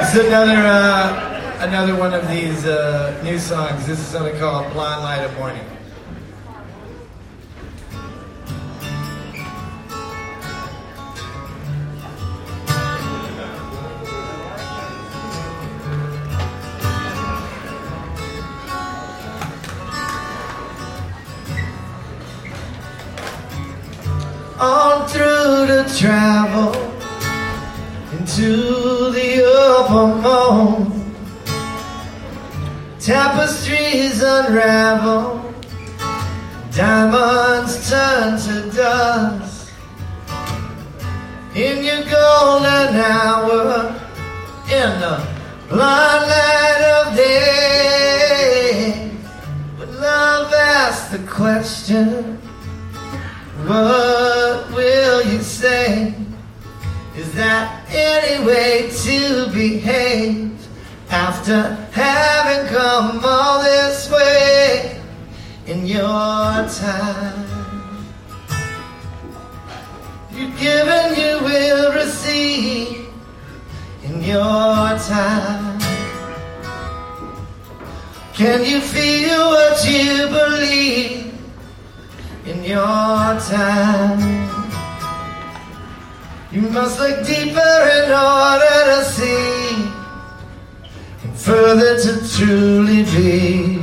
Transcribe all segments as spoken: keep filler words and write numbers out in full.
It's another uh, another one of these uh, new songs. This is something called Blind Light of Morning. On through the travel into the upper moon, tapestries unravel, diamonds turn to dust. In your golden hour, in the blind light of day, but love asks the question, what will you say? Is that any way to behave after having come all this way in your time? You've given, you will receive in your time. Can you feel what you believe in your time? You must look deeper in order to see and further to truly be.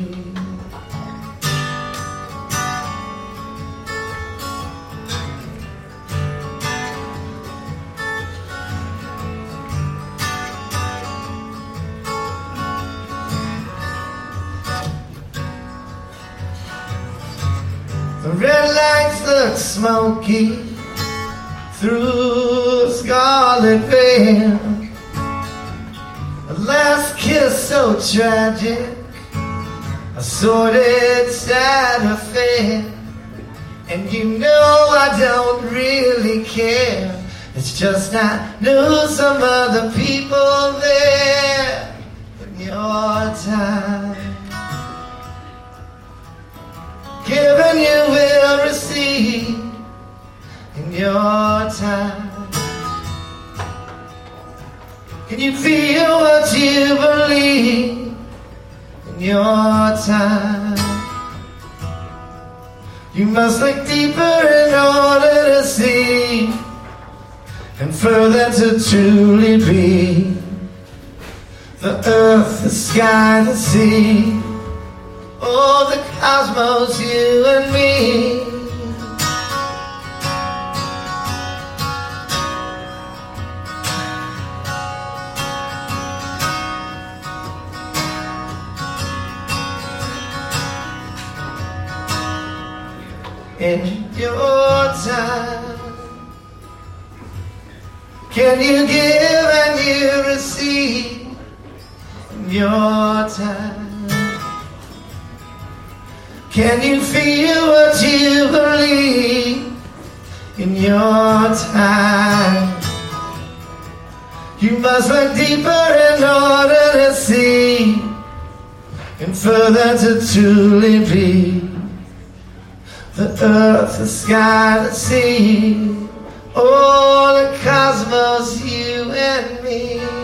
The red lights look smoky through a scarlet veil, a last kiss so tragic, a sordid sad affair. And you know I don't really care, it's just I knew some other people there in your time. Given, you will receive in your time. Can you feel what you believe in your time? You must look deeper in order to see and further to truly be. The earth, the sky, the sea, oh, the cosmos, you and me. In your time, can you give and you receive in your time? Can you feel what you believe in your time? You must look deeper in order to see and further to truly be. The earth, the sky, the sea, oh, the cosmos, you and me.